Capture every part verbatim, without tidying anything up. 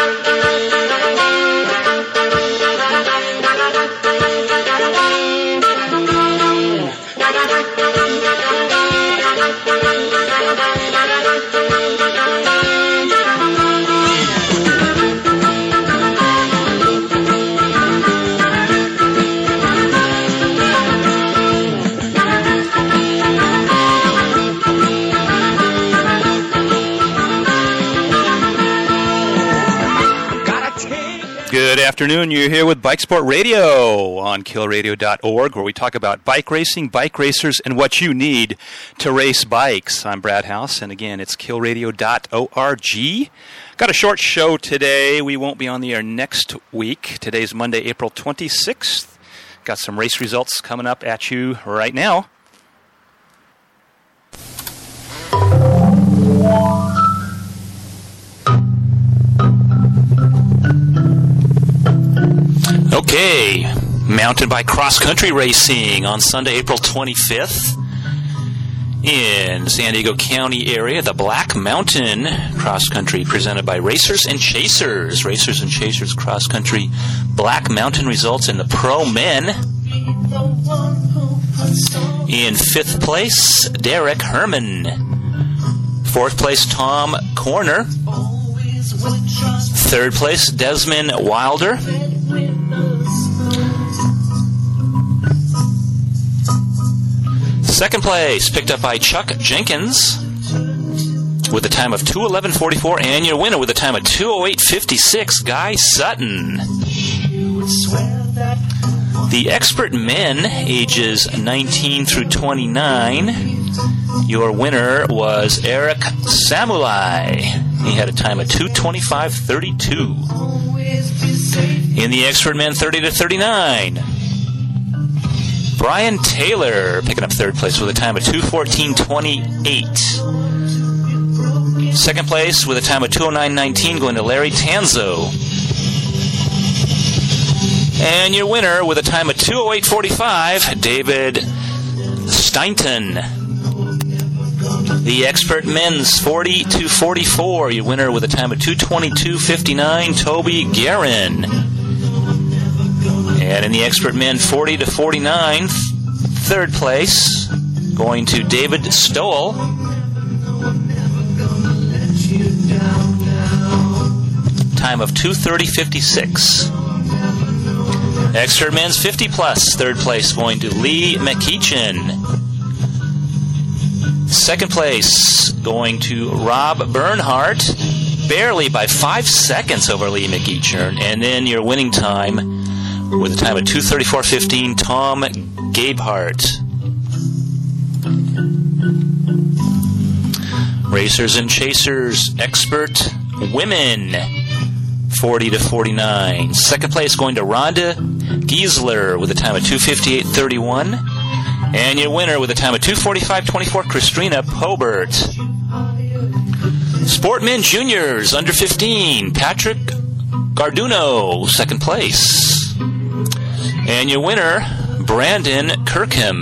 Good afternoon. You're here with Bike Sport Radio on kill radio dot org, where we talk about bike racing, bike racers, and what you need to race bikes. I'm Brad House, and again, it's kill radio dot org. Got a short show today. We won't be on the air next week. Today's Monday, April twenty-sixth. Got some race results coming up at you right now. Okay, mountain bike cross-country racing on Sunday, April twenty-fifth in San Diego County area. The Black Mountain cross-country presented by Racers and Chasers. Racers and Chasers cross-country Black Mountain results in the Pro Men. In fifth place, Derek Herman. Fourth place, Tom Corner. Third place, Desmond Wilder. Second place picked up by Chuck Jenkins with a time of two eleven forty-four, and your winner with a time of two oh eight fifty-six, Guy Sutton. The expert men, ages nineteen through twenty-nine, your winner was Eric Samulai. He had a time of two twenty-five thirty-two. In the expert men thirty to thirty-nine, Brian Taylor picking up third place with a time of two fourteen twenty-eight. Second place with a time of two oh nine nineteen going to Larry Tanzo. And your winner with a time of two oh eight forty-five, David Steinton. The expert men's forty to forty-four, your winner with a time of two twenty-two fifty-nine, Toby Guerin. And in the expert men forty to forty-nine, third place going to David Stoll. Time of two thirty fifty-six. Expert men's fifty plus, third place going to Lee McEachin. Second place going to Rob Bernhardt, barely by five seconds over Lee McEachin. And then your winning time with a time of two thirty-four fifteen, Tom Gabehart. Racers and Chasers, expert women, forty to forty-nine. Second place going to Rhonda Giesler with a time of two fifty-eight thirty-one. And your winner with a time of two forty-five twenty-four, Christina Pobert. Sportmen Juniors, under fifteen, Patrick Garduno, second place. And your winner, Brandon Kirkham.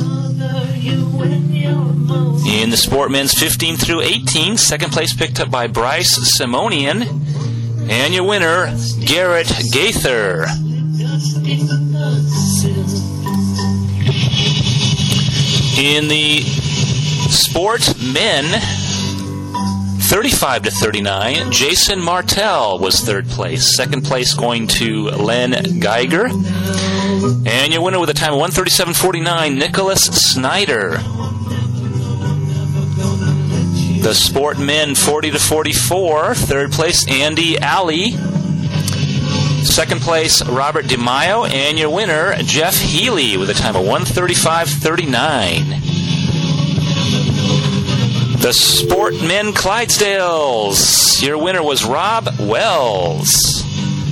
In the Sportmen's fifteen through eighteen, second place picked up by Bryce Simonian. And your winner, Garrett Gaither. In the Sport Men, thirty-five to thirty-nine, Jason Martell was third place. Second place going to Len Geiger. And your winner with a time of one thirty-seven forty-nine, Nicholas Snyder. The Sport Men forty to forty-four, third place Andy Alley. Second place Robert DeMaio, and your winner Jeff Healy with a time of one thirty-five thirty-nine. The Sportmen Clydesdales, your winner was Rob Wells.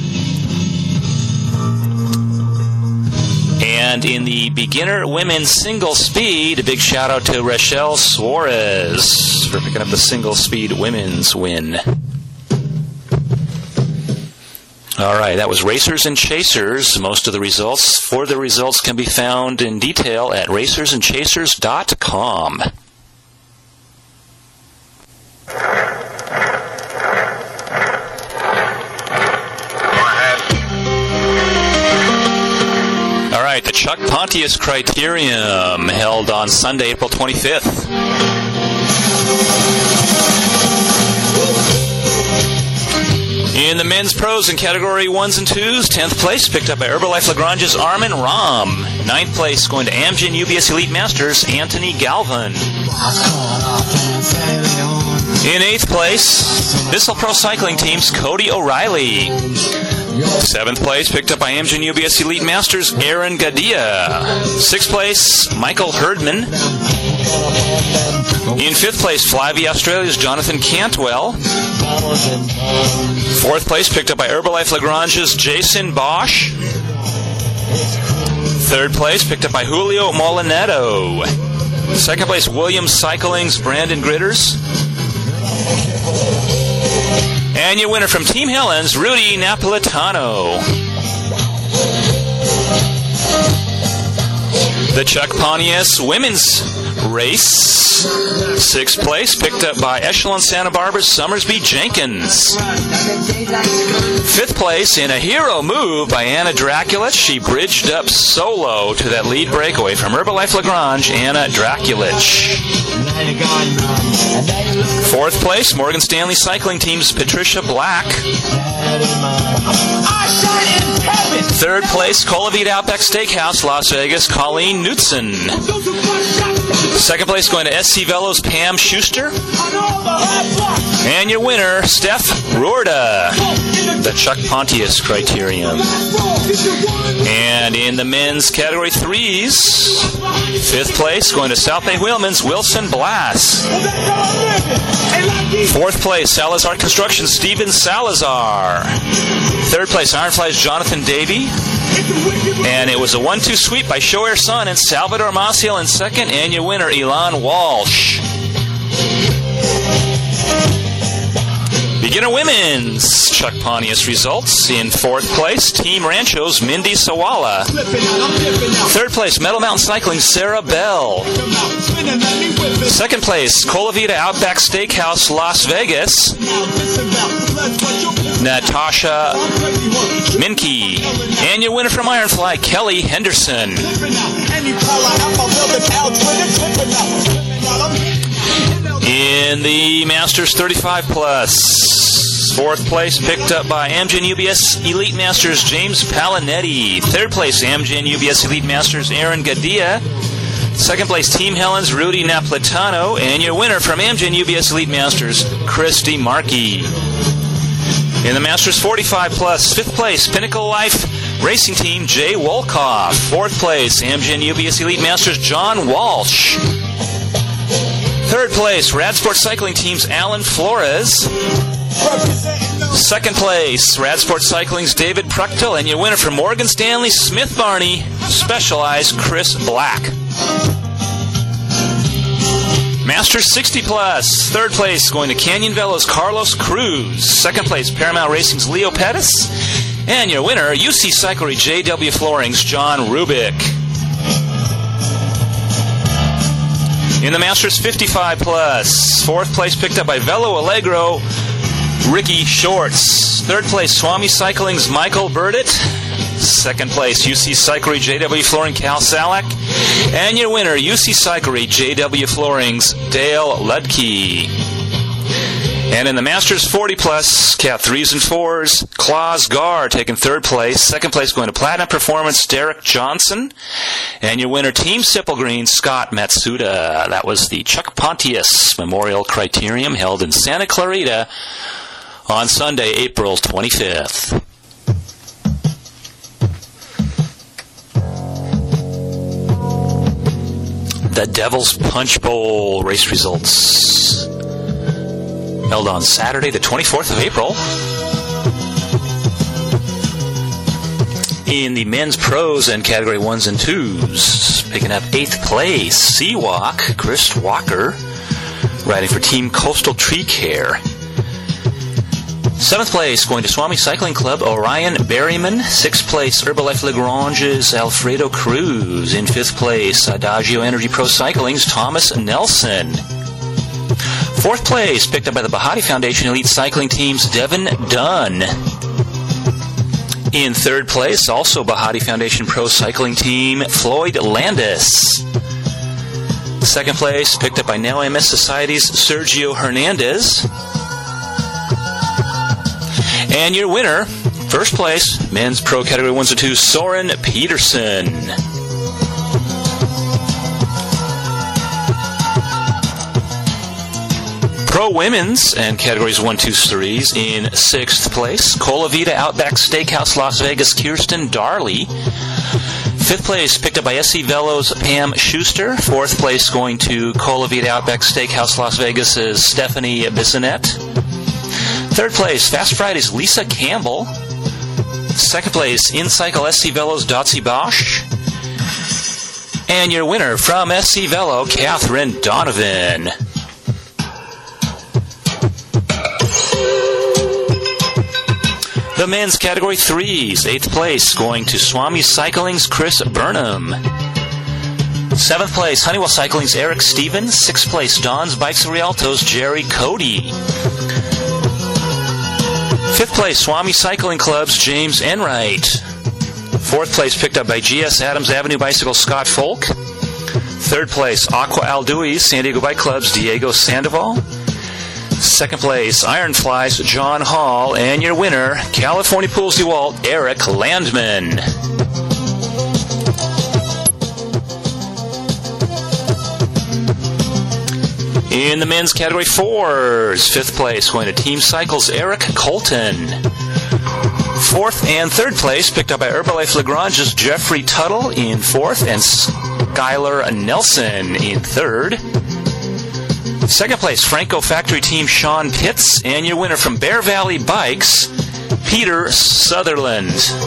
And in the beginner women's single speed, a big shout out to Rachel Suarez for picking up the single speed women's win. All right, that was Racers and Chasers. Most of the results, for the results, can be found in detail at racers and chasers dot com. Chuck Pontius Criterium, held on Sunday, April twenty-fifth. In the men's pros in category ones and twos, tenth place picked up by Herbalife Lagrange's Armin Ram. ninth place going to Amgen U B S Elite Masters, Anthony Galvin. In eighth place, Bissell Pro Cycling Team's Cody O'Reilly. seventh place picked up by Amgen U B S Elite Masters, Aaron Gadia. sixth place, Michael Herdman. In fifth place, Flyvia Australia's Jonathan Cantwell. Fourth place picked up by Herbalife Lagrange's Jason Bosch. Third place picked up by Julio Molinetto. Second place, Williams Cycling's Brandon Gritters. And your winner from Team Helen's, Rudy Napolitano. The Chuck Pontius women's race. Sixth place picked up by Echelon Santa Barbara's Summersby Jenkins. Fifth place in a hero move by Anna Draculich. She bridged up solo to that lead breakaway from Herbalife Lagrange, Anna Draculich. Fourth place, Morgan Stanley Cycling Team's Patricia Black. Third place, Colavita Outback Steakhouse, Las Vegas, Colleen Knutson. Second place going to S C Velo's Pam Schuster. And your winner, Steph Roorda, the Chuck Pontius Criterium. And in the men's category threes, fifth place going to South Bay Wheelman's Wilson Blass. Fourth place, Salazar Construction, Steven Salazar. Third place, Ironfly's Jonathan Davey. And it was a one two sweep by Show Air Sun and Salvador Maciel in second, and your winner, Elon Walsh. Beginner Women's Chuck Pontius results. In fourth place, Team Rancho's Mindy Sawala. Third place, Metal Mountain Cycling, Sarah Bell. Second place, Colavita Outback Steakhouse, Las Vegas, Natasha Minke. And your winner from Ironfly, Kelly Henderson. In the Masters thirty-five plus, fourth place picked up by Amgen U B S Elite Masters James Palinetti. Third place, Amgen U B S Elite Masters Aaron Gadia. Second place, Team Helen's Rudy Napolitano. And your winner from Amgen U B S Elite Masters, Christy Markey. In the Masters forty-five plus, fifth place, Pinnacle Life Racing Team Jay Wolkoff. Fourth place, Amgen U B S Elite Masters John Walsh. Third place, Rad Sport Cycling Team's Alan Flores. Second place, Rad Sport Cycling's David Pruchtel. And your winner from Morgan Stanley Smith Barney Specialized, Chris Black. Masters sixty plus, third place going to Canyon Velo's Carlos Cruz. Second place, Paramount Racing's Leo Pettis. And your winner, U C Cyclery J W Floring's John Rubik. In the Masters fifty-five plus, fourth place picked up by Velo Allegro, Ricky Shorts. Third place, Swami Cycling's Michael Burdett. Second place, U C Cyclery J W Flooring, Cal Salak. And your winner, U C Cyclery J W Flooring's Dale Ludke. And in the Masters forty plus, Cat threes and fours, Klaus Gar taking third place. Second place going to Platinum Performance, Derek Johnson. And your winner, Team Sippelgreen, Scott Matsuda. That was the Chuck Pontius Memorial Criterium held in Santa Clarita on Sunday, April twenty-fifth. The Devil's Punch Bowl race results held on Saturday, the twenty-fourth of April. In the men's pros and category ones and twos, picking up eighth place, Seawalk, Chris Walker, riding for Team Coastal Tree Care. Seventh place, going to Swami Cycling Club, Orion Berryman. Sixth place, Herbalife Lagrange's Alfredo Cruz. In fifth place, Adagio Energy Pro Cycling's Thomas Nelson. Fourth place, picked up by the Bahati Foundation Elite Cycling Team's Devin Dunn. In third place, also Bahati Foundation Pro Cycling Team, Floyd Landis. Second place, picked up by Now M S Society's Sergio Hernandez. And your winner, first place, men's pro category ones and twos, Soren Peterson. Pro women's and categories one, two, threes in sixth place, Cola Vida Outback Steakhouse Las Vegas, Kirsten Darley. Fifth place picked up by S C Velo's Pam Schuster. Fourth place going to Cola Vida Outback Steakhouse Las Vegas' Stephanie Bissonette. Third place, Fast Friday's Lisa Campbell. Second place, In Cycle S C Velo's Dotsie Bosch. And your winner from S C Velo, Catherine Donovan. The men's category threes, eighth place going to Swami Cycling's Chris Burnham. Seventh place, Honeywell Cycling's Eric Stevens. Sixth place, Don's Bikes Rialto's Jerry Cody. Fifth place, Swami Cycling Club's James Enright. Fourth place picked up by G S Adams Avenue Bicycle Scott Folk. Third place, Aqua Aldui's San Diego Bike Club's Diego Sandoval. Second place, Ironfly's John Hall. And your winner, California Pools DeWalt, Eric Landman. In the men's category fours, fifth place going to Team Cycle's Eric Colton. Fourth and third place picked up by Herbalife Lagrange's Jeffrey Tuttle in fourth and Skylar Nelson in third. Second place, Franco Factory Team Sean Pitts, and your winner from Bear Valley Bikes, Peter Sutherland.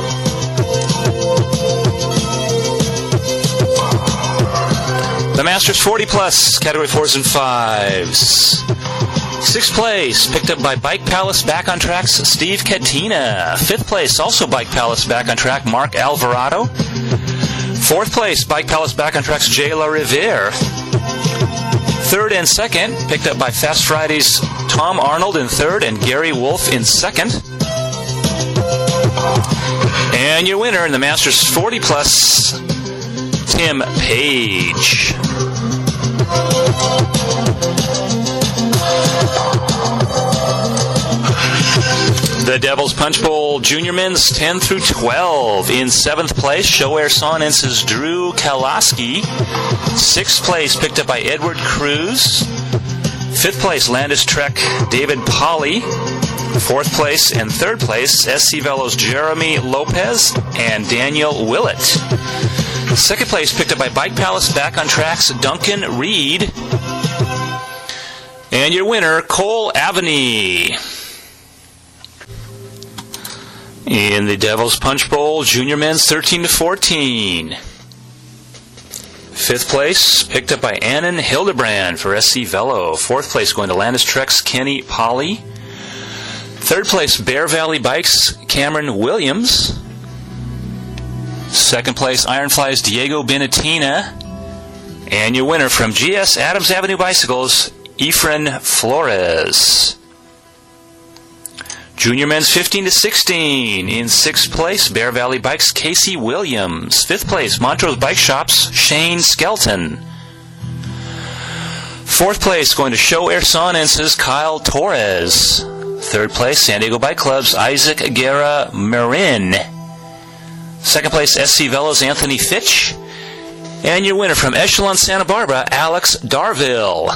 The Masters forty plus, category fours and fives. Sixth place, picked up by Bike Palace Back on Track's Steve Katina. Fifth place, also Bike Palace Back on Track, Mark Alvarado. Fourth place, Bike Palace Back on Track's Jay La Riviere. Third and second, picked up by Fast Friday's Tom Arnold in third and Gary Wolf in second. And your winner in the Masters forty plus, Tim Page. The Devil's Punch Bowl Junior Men's ten through twelve. In seventh place, Show Air Sonnence's Drew Kalaski. Sixth place picked up by Edward Cruz. Fifth place, Landis Trek David Polly. Fourth place and third place, S C Velo's Jeremy Lopez and Daniel Willett. Second place picked up by Bike Palace Back on Track's Duncan Reed. And your winner, Cole Aveney. In the Devil's Punch Bowl, Junior Men's thirteen to fourteen. Fifth place, picked up by Annan Hildebrand for S C Velo. Fourth place going to Landis Trek's Kenny Polly. Third place, Bear Valley Bikes, Cameron Williams. Second place, Ironfly's Diego Benatina. And your winner from G S Adams Avenue Bicycles, Efren Flores. Junior Men's fifteen to sixteen. In sixth place, Bear Valley Bikes, Casey Williams. Fifth place, Montrose Bike Shops, Shane Skelton. Fourth place, going to Show Air Sonnence's Kyle Torres. Third place, San Diego Bike Club's Isaac Guerra Marin. Second place, S C Velo's Anthony Fitch. And your winner from Echelon Santa Barbara, Alex Darville.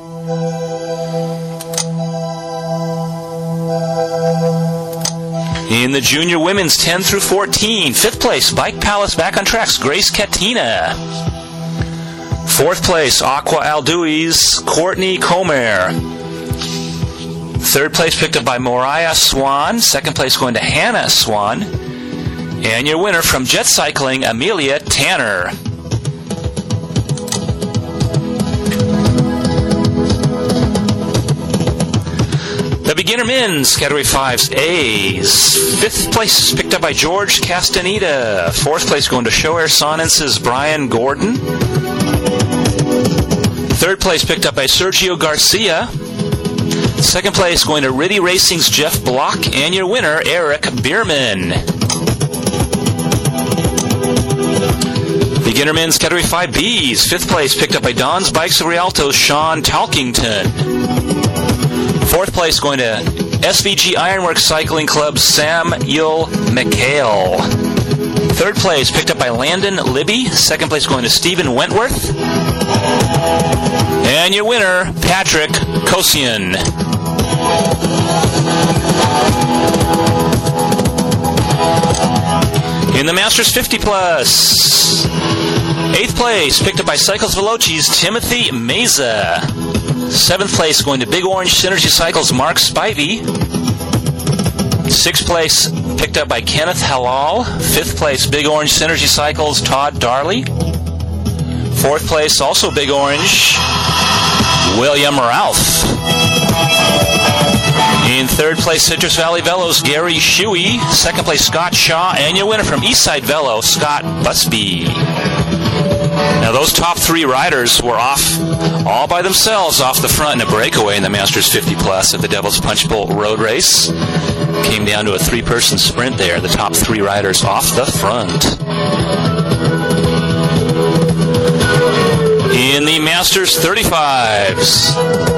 In the Junior Women's ten through fourteen, fifth place, Bike Palace Back on Track's Grace Katina. Fourth place, Aqua Aldui's Courtney Comer. Third place picked up by Moriah Swan. Second place going to Hannah Swan. And your winner from Jet Cycling, Amelia Tanner. The Beginner Men's Category fives A's. Fifth place picked up by George Castaneda. Fourth place going to Show Air Sonnence's Brian Gordon. Third place picked up by Sergio Garcia. Second place going to Riddy Racing's Jeff Block. And your winner, Eric Bierman. Beginner men's category five B's. Fifth place picked up by Don's Bikes of Rialto, Sean Talkington. Fourth place going to S V G Ironworks Cycling Club, Samuel McHale. Third place picked up by Landon Libby. Second place going to Stephen Wentworth. And your winner, Patrick Kosian. In the Masters fifty plus, eighth place picked up by Cycles Velocis, Timothy Meza. Seventh place going to Big Orange Synergy Cycles, Mark Spivey. Sixth place picked up by Kenneth Halal. Fifth place, Big Orange Synergy Cycles, Todd Darley. Fourth place, also Big Orange, William Ralph. In third place, Citrus Valley Velos, Gary Shuey. Second place, Scott Shaw. And your winner from Eastside Velo, Scott Busby. Now, those top three riders were off all by themselves off the front in a breakaway in the Masters fifty plus at the Devil's Punch Bowl Road Race. Came down to a three-person sprint there. The top three riders off the front. In the Masters thirty-fives,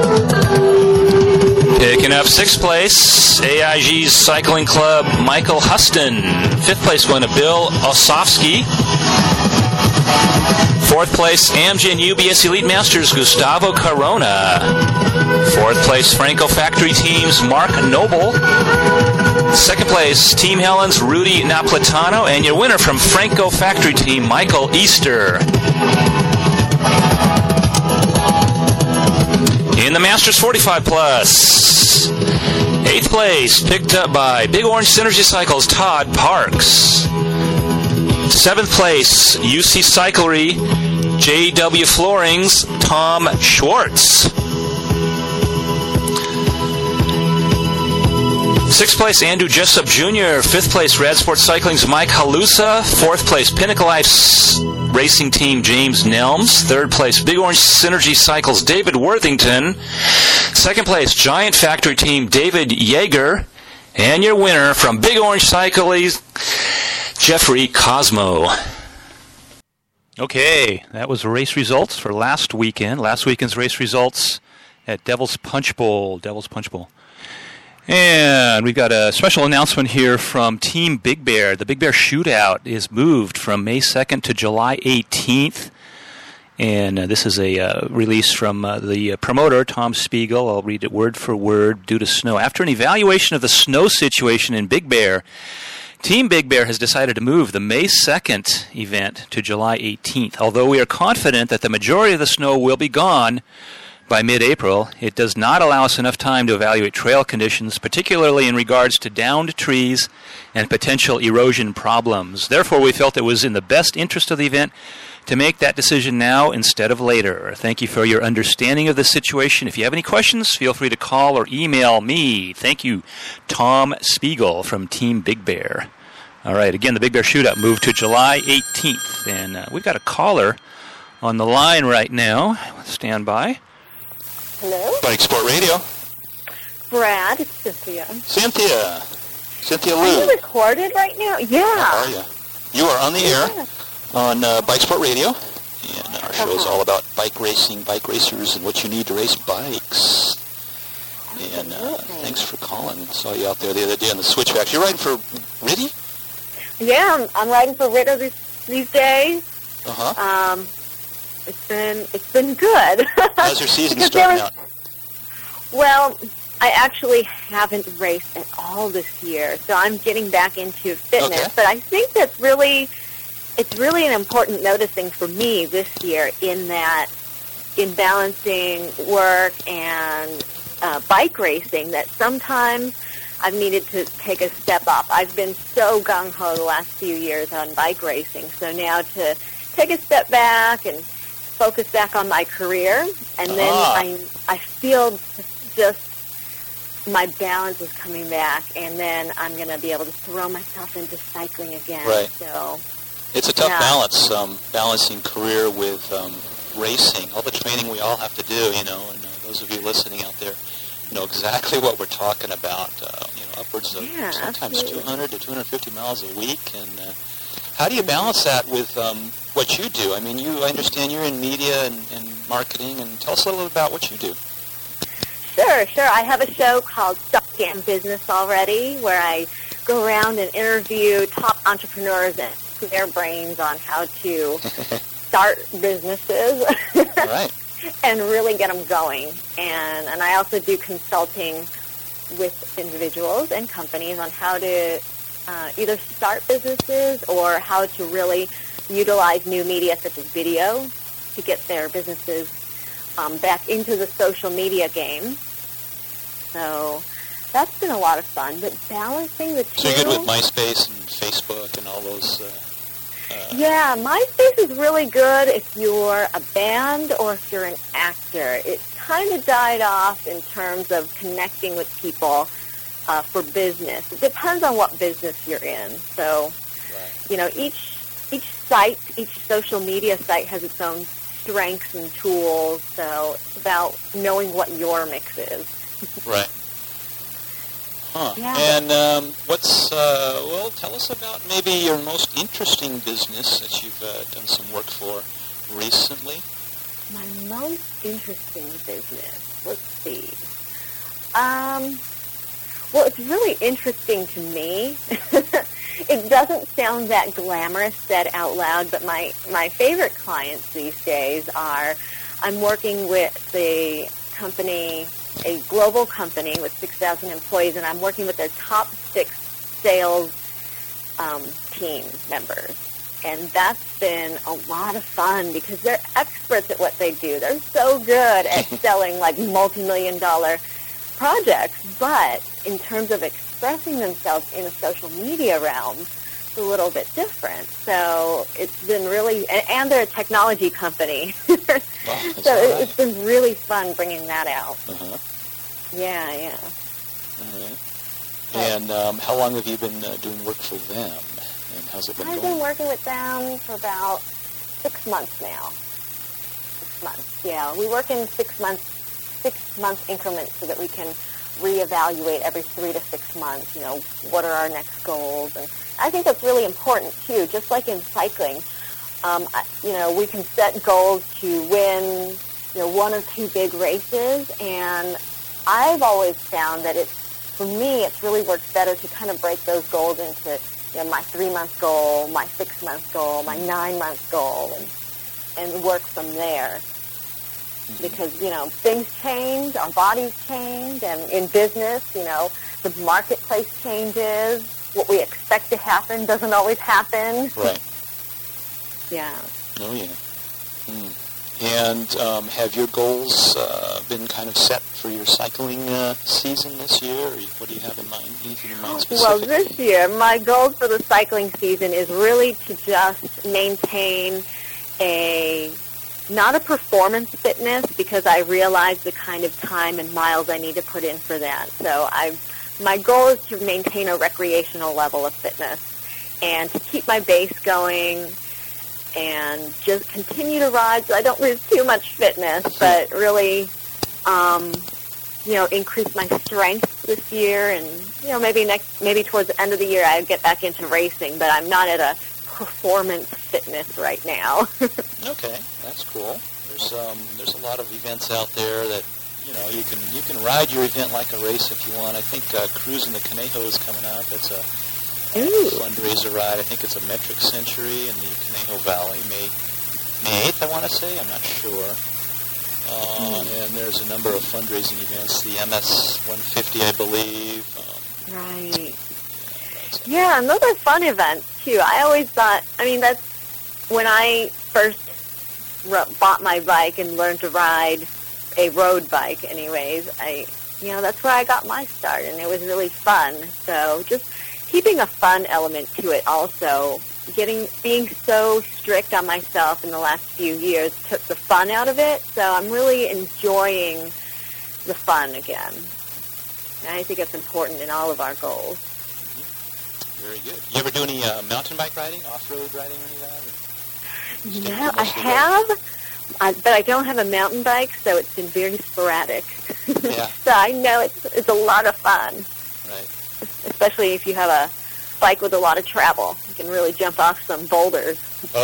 picking up sixth place, A I G's Cycling Club, Michael Huston. Fifth place going to Bill Osofsky. Fourth place, Amgen U B S Elite Masters, Gustavo Corona. Fourth place, Franco Factory Teams, Mark Noble. Second place, Team Helen's Rudy Napolitano. And your winner from Franco Factory Team, Michael Easter. In the Masters forty-five plus, eighth place picked up by Big Orange Synergy Cycles, Todd Parks. Seventh place, U C Cyclery, J W Floorings, Tom Schwartz. Sixth place, Andrew Jessup Junior Fifth place, Rad Sports Cycling's Mike Halusa. Fourth place, Pinnacle Life's Racing Team, James Nelms. Third place, Big Orange Synergy Cycles, David Worthington. Second place, Giant Factory Team, David Yeager. And your winner from Big Orange Cycles, Jeffrey Cosmo. Okay, that was race results for last weekend. Last weekend's race results at Devil's Punch Bowl. Devil's Punch Bowl. And we've got a special announcement here from Team Big Bear. The Big Bear Shootout is moved from May second to July eighteenth. And uh, this is a uh, release from uh, the promoter, Tom Spiegel. I'll read it word for word. Due to snow. After an evaluation of the snow situation in Big Bear, Team Big Bear has decided to move the May second event to July eighteenth. Although we are confident that the majority of the snow will be gone by mid-April, it does not allow us enough time to evaluate trail conditions, particularly in regards to downed trees and potential erosion problems. Therefore, we felt it was in the best interest of the event to make that decision now instead of later. Thank you for your understanding of the situation. If you have any questions, feel free to call or email me. Thank you, Tom Spiegel from Team Big Bear. All right, again, the Big Bear Shootout moved to July eighteenth. And uh, we've got a caller on the line right now. Stand by. Hello? Bike Sport Radio. Brad, it's Cynthia. Cynthia. Cynthia Lou. Are you recorded right now? Yeah. How are you? You are on the air Yeah. on uh, Bike Sport Radio. And our show is all about bike racing, bike racers, and what you need to race bikes. And uh, thanks for calling. Saw you out there the other day on the switchbacks. You're riding for Riddy? Yeah, I'm, I'm riding for Ritter these, these days. Uh-huh. Um, it's been it's been good. How's your season Because starting there out? was- Well, I actually haven't raced at all this year, so I'm getting back into fitness. Okay. But I think that's really, it's really an important noticing for me this year in that, in balancing work and uh, bike racing, that sometimes I've needed to take a step up. I've been so gung-ho the last few years on bike racing, so now to take a step back and focus back on my career, and then Ah. I I feel just my balance is coming back, and then I'm going to be able to throw myself into cycling again. Right. So It's a tough Yeah. balance, um, balancing career with um, racing. All the training we all have to do, you know, and uh, those of you listening out there know exactly what we're talking about. Uh, you know, upwards of Yeah, sometimes absolutely. two hundred to two hundred fifty miles a week. And uh, how do you balance that with um, what you do. I mean, you. I understand you're in media and, and marketing, and tell us a little about what you do. Sure, sure. I have a show called Stuck in Business Already, where I go around and interview top entrepreneurs and pick their brains on how to start businesses Right. and really get them going. And and I also do consulting with individuals and companies on how to uh, either start businesses or how to really utilize new media such as video to get their businesses um, back into the social media game. So that's been a lot of fun, but balancing the two... So you're good with MySpace and Facebook and all those... Uh, uh, yeah, MySpace is really good if you're a band or if you're an actor. It kind of died off in terms of connecting with people uh, for business. It depends on what business you're in. So, right. you know, each each site, each social media site has its own strengths and tools. So it's about knowing what your mix is. Right. Huh. Yeah. And um, what's, uh, well, tell us about maybe your most interesting business that you've uh, done some work for recently. My most interesting business, let's see. Um, well, it's really interesting to me. It doesn't sound that glamorous said out loud, but my, my favorite clients these days are, I'm working with a company, a global company with six thousand employees, and I'm working with their top six sales um, team members. And that's been a lot of fun because they're experts at what they do. They're so good at selling like multi-million dollar projects, but in terms of expressing themselves in a social media realm, it's a little bit different. So it's been really, and, and they're a technology company. Wow, so it, right. it's been really fun bringing that out. Uh-huh. Yeah, yeah. All right. And um, how long have you been uh, doing work for them? And how's it been I've going? been working with them for about six months now. Six months, yeah. We work in six months, six month increments so that we can reevaluate every three to six months. You know, what are our next goals? And I think that's really important too. Just like in cycling, um, I, you know, we can set goals to win, you know, one or two big races, and I've always found that it's, for me, it's really works better to kind of break those goals into, you know, my three-month goal, my six-month goal, my nine-month goal, and, and work from there. Mm-hmm. Because, you know, things change, our bodies change, and in business, you know, the marketplace changes. What we expect to happen doesn't always happen. Right. Yeah. Oh, yeah. Mm. And um, have your goals uh, been kind of set for your cycling uh, season this year? Or what do you have in mind? Anything in mind Well, specifically? this year, my goal for the cycling season is really to just maintain a, not a performance fitness, because I realize the kind of time and miles I need to put in for that. So I, my goal is to maintain a recreational level of fitness and to keep my base going and just continue to ride so I don't lose too much fitness, but really, um, you know, increase my strength this year. And, you know, maybe next, maybe towards the end of the year I get back into racing, but I'm not at a performance fitness right now. Okay, that's cool. There's um, there's a lot of events out there that, you know, you can you can ride your event like a race if you want. I think uh, Cruising the Conejo is coming out. That's a Ooh. fundraiser ride. I think it's a metric century in the Conejo Valley, May May eighth, I want to say. I'm not sure. Uh, mm. And there's a number of fundraising events. The M S one fifty, I believe. Um, right. Yeah, Yeah, and those are fun events, too. I always thought, I mean, that's when I first r- bought my bike and learned to ride a road bike anyways, I, you know, that's where I got my start, and it was really fun. So just keeping a fun element to it also, getting being so strict on myself in the last few years took the fun out of it, so I'm really enjoying the fun again. And I think it's important in all of our goals. Mm-hmm. Very good. You ever do any uh, mountain bike riding, off-road riding, or any of that? Or No, I have, I, but I don't have a mountain bike, so it's been very sporadic. Yeah. So I know it's it's a lot of fun. Right. Especially if you have a bike with a lot of travel. You can really jump off some boulders. Oh, yeah.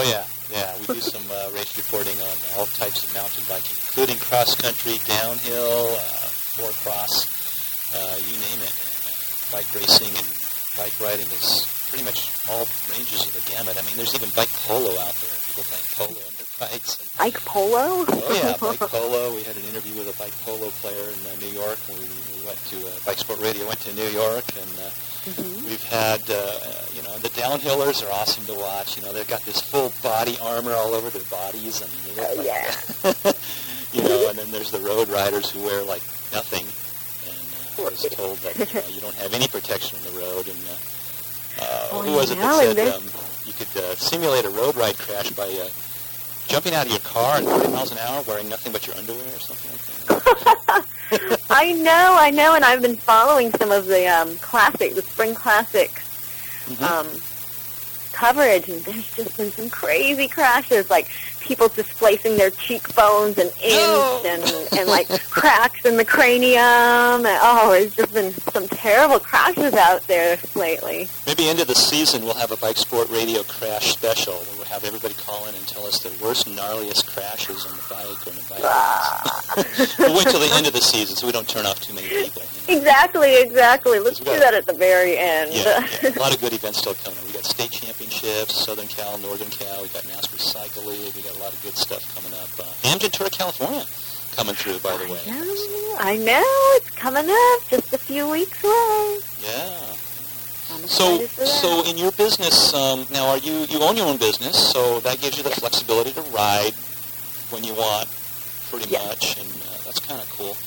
Yeah, we do some uh, race reporting on all types of mountain biking, including cross-country, downhill, uh, four-cross, uh, you name it. And, uh, bike racing and bike riding is pretty much all ranges of the gamut. I mean, there's even bike polo out there, people playing polo on their bikes. And, bike polo? Oh, yeah, bike polo. We had an interview with a bike polo player in uh, New York. We, we went to, uh, Bike Sport Radio went to New York, and uh, mm-hmm. we've had, uh, you know, the downhillers are awesome to watch. You know, they've got this full body armor all over their bodies. I mean, they look oh, like, yeah. you know, and then there's the road riders who wear, like, nothing. And uh, I was told that, you know, you don't have any protection on the road. And uh, uh, oh, who was it that said um, you could uh, simulate a road ride crash by uh, jumping out of your car at forty miles an hour wearing nothing but your underwear or something like that? I know, I know, and I've been following some of the um, classic, the Spring Classics mm-hmm. um, coverage, and there's just been some crazy crashes, like people displacing their cheekbones and ins no. and, and like cracks in the cranium. And, oh, it's just been some terrible crashes out there lately. Maybe end of the season we'll have a Bike Sport Radio crash special where we'll have everybody call in and tell us their worst, gnarliest crashes on the bike or on the bike rides. We'll wait till the end of the season so we don't turn off too many people. You know? Exactly, exactly. Let's do got, that at the very end. Yeah, yeah, a lot of good events still coming. We got state championships, Southern Cal, Northern Cal. We got NASCAR Cycle League. We got a lot of good stuff coming up. Uh, Amgen Tour of California coming through, by the way. I know, I know. It's coming up just a few weeks away. Yeah. I'm so, excited for that. so in your business, um, now are you, you own your own business, so that gives you the flexibility to ride when you want, pretty yes. much, and uh, that's kind of cool.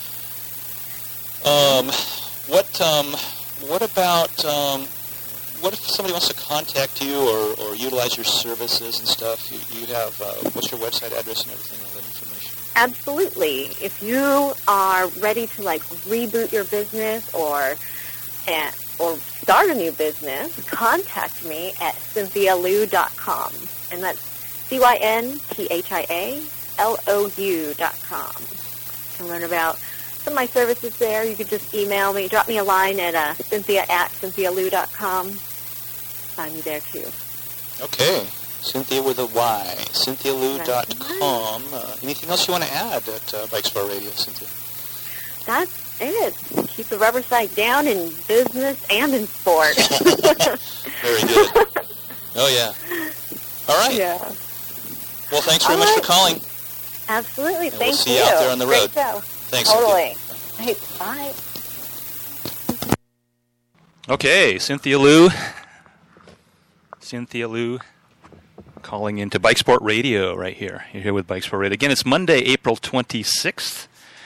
Um, what, um, what about, um, what if somebody wants to contact you or, or utilize your services and stuff? You, you have, uh, what's your website address and everything, all that information? Absolutely. If you are ready to like reboot your business or uh, or start a new business, contact me at cynthia lou dot com. And that's C Y N T H I A L O U dot com. You can learn about some of my services there. You could just email me, drop me a line at uh, cynthia at cynthia lou dot com. Find me there too. Okay. Cynthia with a Y. cynthia lou dot com. Uh, anything else you want to add at uh, Bike Sport Radio, Cynthia? That's it. Keep the rubber side down in business and in sport. Very good. Oh, yeah. All right. Yeah. Well, thanks very All much right. for calling. Absolutely. And Thank we'll see you. you out there on the Great road. show. Thanks, Totally. Cynthia. Hey, bye. Okay, Cynthia Lou. Cynthia Lou calling into Bike Sport Radio right here. You're here with Bike Sport Radio. Again, it's Monday, April twenty-sixth,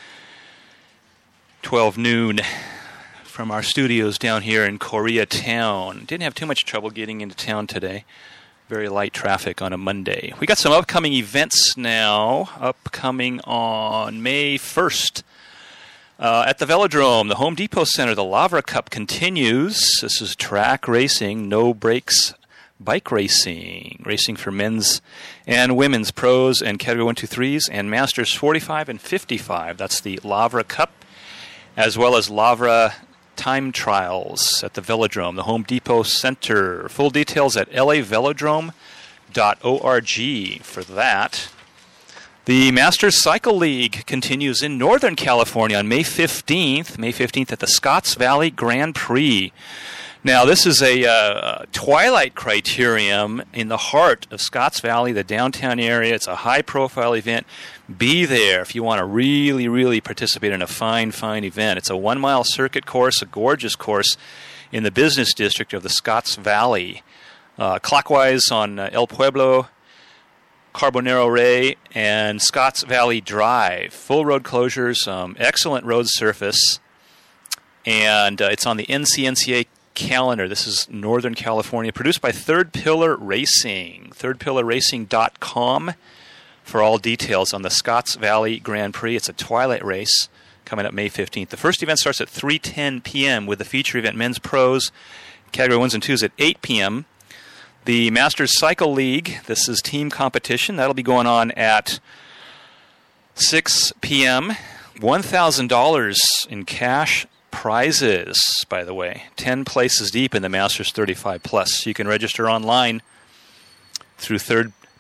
twelve noon, from our studios down here in Koreatown. Didn't have too much trouble getting into town today. Very light traffic on a Monday. We got some upcoming events now, upcoming on May first. Uh, at the Velodrome, the Home Depot Center, the Lavra Cup continues. This is track racing, no brakes bike racing. Racing for men's and women's pros and category one, two, threes and masters forty-five and fifty-five. That's the Lavra Cup, as well as Lavra time trials at the Velodrome, the Home Depot Center. Full details at l a velodrome dot org for that. The Masters Cycle League continues in Northern California on May fifteenth. May fifteenth at the Scotts Valley Grand Prix. Now, this is a uh, twilight criterium in the heart of Scotts Valley, the downtown area. It's a high-profile event. Be there if you want to really, really participate in a fine, fine event. It's a one-mile circuit course, a gorgeous course in the business district of the Scotts Valley. Uh, clockwise on uh, El Pueblo, Carbonero Rey, and Scotts Valley Drive. Full road closures, um, excellent road surface, and uh, it's on the N C N C A calendar. This is Northern California, produced by Third Pillar Racing. third pillar racing dot com for all details on the Scotts Valley Grand Prix. It's a twilight race coming up May fifteenth. The first event starts at three ten p.m. with the feature event Men's Pros, category ones and twos at eight p.m. The Masters Cycle League, this is team competition. That'll be going on at six p.m. one thousand dollars in cash prizes, by the way. ten places deep in the Masters thirty-five plus. You can register online through third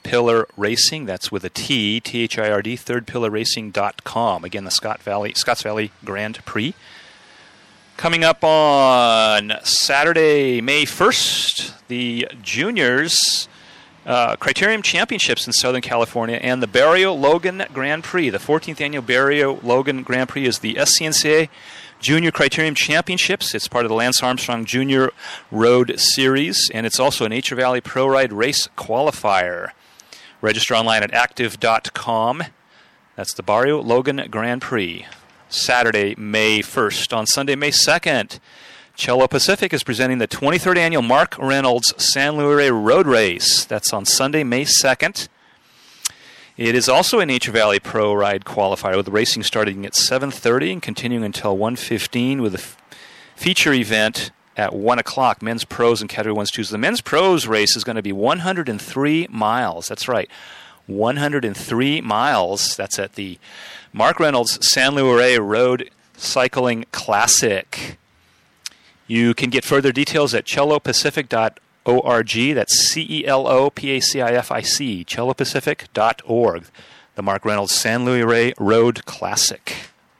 Pillar Racing. That's with a T, T H I R D, third pillar racing dot com. Again, the Scott Valley, Scotts Valley Grand Prix. Coming up on Saturday, May first, the Juniors uh, Criterium Championships in Southern California and the Barrio Logan Grand Prix. The fourteenth Annual Barrio Logan Grand Prix is the S C N C A Junior Criterium Championships. It's part of the Lance Armstrong Junior Road Series, and it's also a Nature Valley Pro Ride Race Qualifier. Register online at active dot com. That's the Barrio Logan Grand Prix. Saturday, May first. On Sunday, May second, Cello Pacific is presenting the twenty-third Annual Mark Reynolds San Luis Road Race. That's on Sunday, May second. It is also a Nature Valley Pro Ride Qualifier, with the racing starting at seven thirty and continuing until one fifteen, with a f- feature event at one o'clock, men's pros and category ones, twos. The men's pros race is going to be one hundred three miles. That's right, one hundred three miles. That's at the Mark Reynolds San Luis Road Cycling Classic. You can get further details at cello pacific dot org. That's C E L O P A C I F I C, cello pacific dot org. The Mark Reynolds San Luis Road Classic.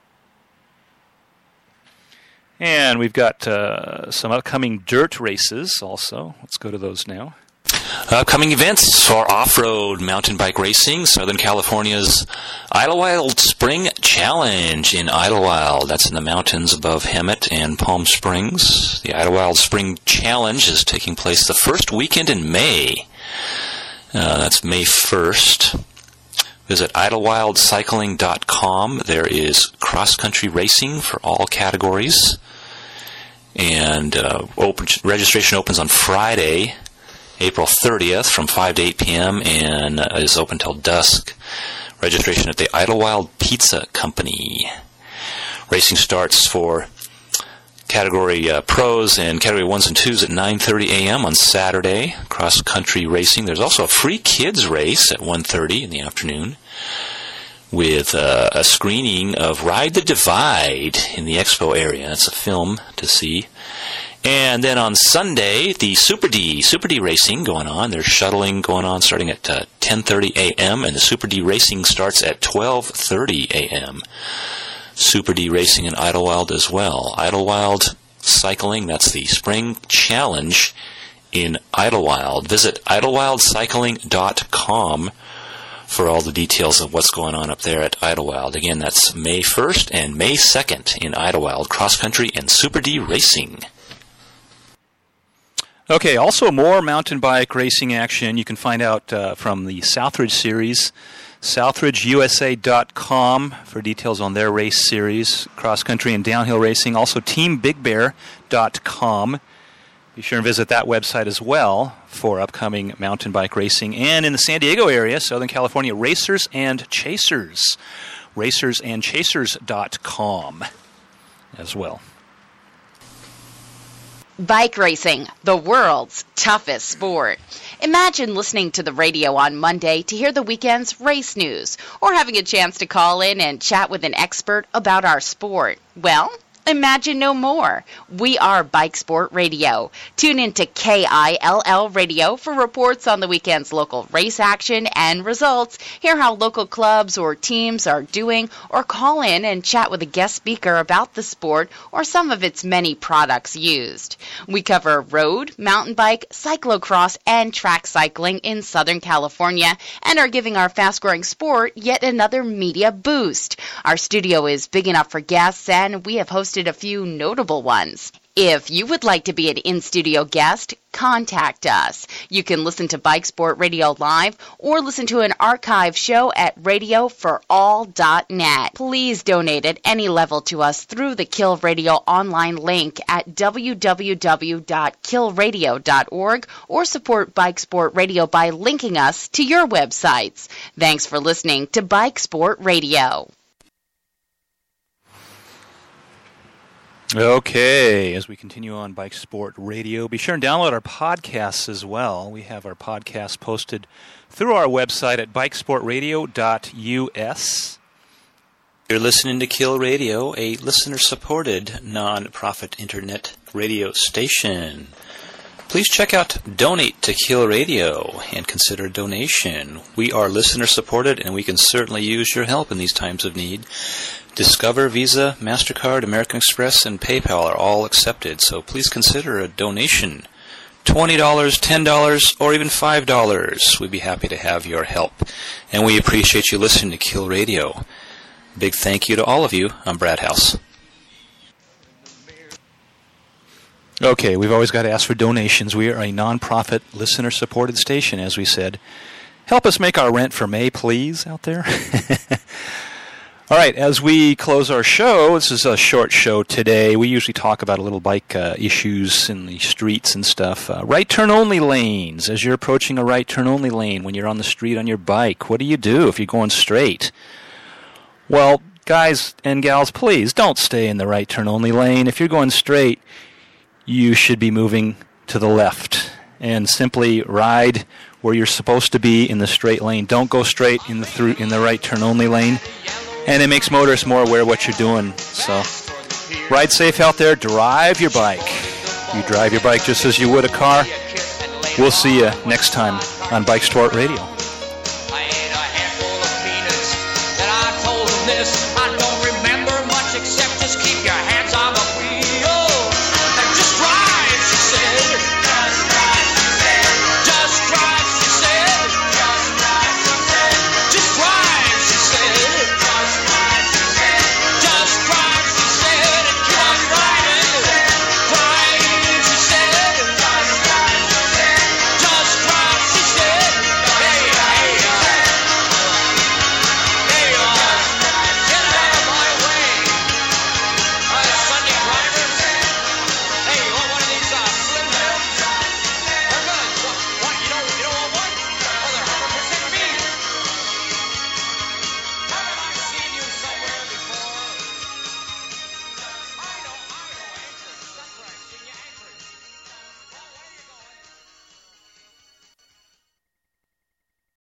And we've got uh, some upcoming dirt races also. Let's go to those now. Upcoming events for off-road mountain bike racing: Southern California's Idlewild Spring Challenge in Idlewild. That's in the mountains above Hemet and Palm Springs. The Idlewild Spring Challenge is taking place the first weekend in May. Uh, that's May first. Visit idlewild cycling dot com. There is cross-country racing for all categories. And uh, open, registration opens on Friday, April thirtieth, from five to eight p.m. and uh, is open till dusk. Registration at the Idlewild Pizza Company. Racing starts for category uh, pros and category ones and twos at nine thirty a.m. on Saturday. Cross-country racing. There's also a free kids race at one thirty in the afternoon, with uh, a screening of Ride the Divide in the expo area. That's a film to see. And then on Sunday, the Super D, Super D racing going on. There's shuttling going on starting at uh, ten thirty a.m. and the Super D racing starts at twelve thirty a.m. Super D racing in Idlewild as well. Idlewild Cycling, that's the Spring Challenge in Idlewild. Visit idlewild cycling dot com for all the details of what's going on up there at Idlewild. Again, that's May first and May second in Idlewild, cross-country and Super D racing. Okay, also more mountain bike racing action you can find out uh, from the Southridge Series, southridge u s a dot com for details on their race series, cross-country and downhill racing. Also team big bear dot com. Be sure and visit that website as well for upcoming mountain bike racing. And in the San Diego area, Southern California, Racers and Chasers, racers and chasers dot com as well. Bike racing, the world's toughest sport. Imagine listening to the radio on Monday to hear the weekend's race news, or having a chance to call in and chat with an expert about our sport. Well, imagine no more. We are Bike Sport Radio. Tune in to K I L L Radio for reports on the weekend's local race action and results. Hear how local clubs or teams are doing, or call in and chat with a guest speaker about the sport or some of its many products used. We cover road, mountain bike, cyclocross, and track cycling in Southern California and are giving our fast-growing sport yet another media boost. Our studio is big enough for guests, and we have hosted a few notable ones. If you would like to be an in-studio guest, contact us. You can listen to Bike Sport Radio live or listen to an archive show at radio for all dot net. Please donate at any level to us through the Kill Radio online link at w w w dot kill radio dot org or support Bike Sport Radio by linking us to your websites. Thanks for listening to Bike Sport Radio. Okay, as we continue on Bike Sport Radio, be sure and download our podcasts as well. We have our podcasts posted through our website at bike sport radio dot u s. You're listening to Kill Radio, a listener-supported non-profit internet radio station. please check out Donate to Kill Radio and consider a donation. We are listener-supported, and we can certainly use your help in these times of need. Discover, Visa, MasterCard, American Express, and PayPal are all accepted, so please consider a donation. twenty dollars, ten dollars, or even five dollars. We'd be happy to have your help. And we appreciate you listening to Kill Radio. Big thank you to all of you. I'm Brad House. Okay, we've always got to ask for donations. We are a non-profit, listener-supported station, as we said. Help us make our rent for May, please, out there. All right, as we close our show, this is a short show today. We usually talk about a little bike uh, issues in the streets and stuff. Uh, right turn-only lanes. As you're approaching a right turn-only lane when you're on the street on your bike, what do you do if you're going straight? Well, guys and gals, please don't stay in the right turn-only lane. If you're going straight, you should be moving to the left and simply ride where you're supposed to be in the straight lane. Don't go straight in the through in the right turn only lane. And it makes motorists more aware of what you're doing. So ride safe out there. Drive your bike. You drive your bike just as you would a car. We'll see you next time on Bike Sport Radio.